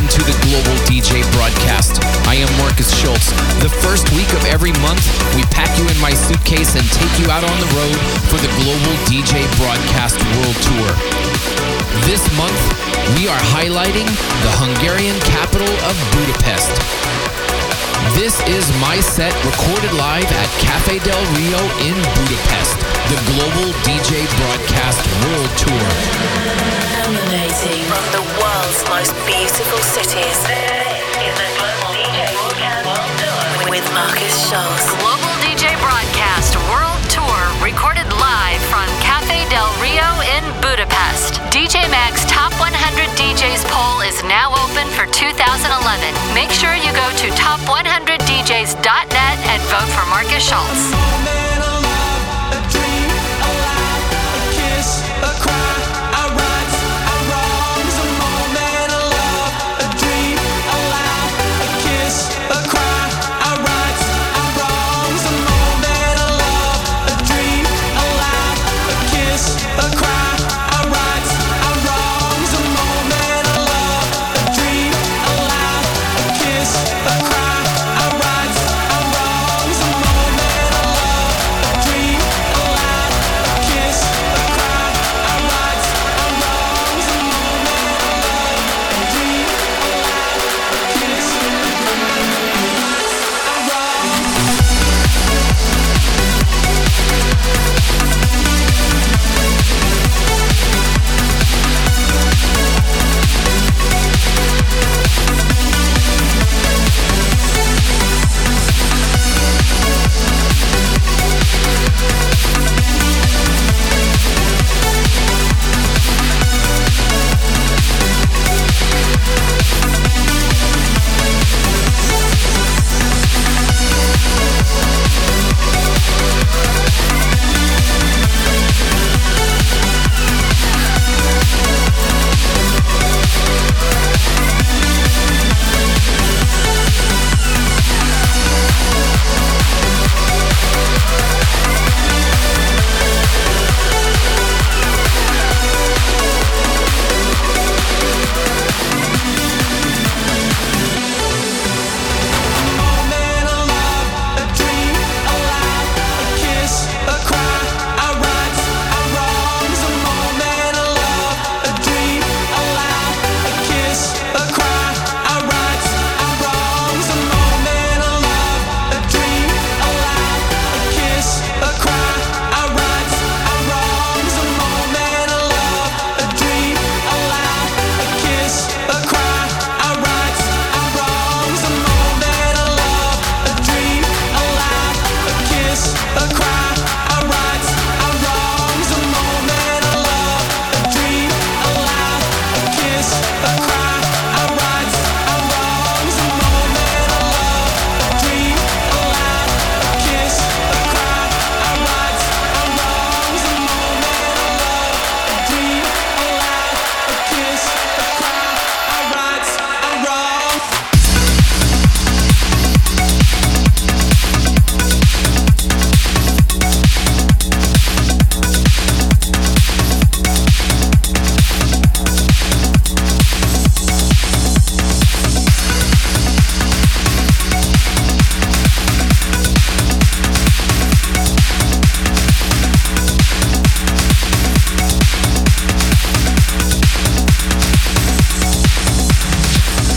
welcome to the Global DJ Broadcast. I am Marcus Schultz. The first week of every month, we pack you in my suitcase and take you out on the road for the Global DJ Broadcast World Tour. This month, we are highlighting the Hungarian capital of Budapest. This is my set recorded live at Café Del Rio in Budapest, the Global DJ Broadcast World Tour. Emanating from the world's most beautiful cities, this is the Global DJ Broadcast World Tour with Marcus Schultz. Global DJ Broadcast World Tour recorded live from Café Del Rio in Budapest. DJ Mag's Top 100 DJs poll is now open for 2011. Make sure you go to top100djs.net and vote for Marcus Schultz.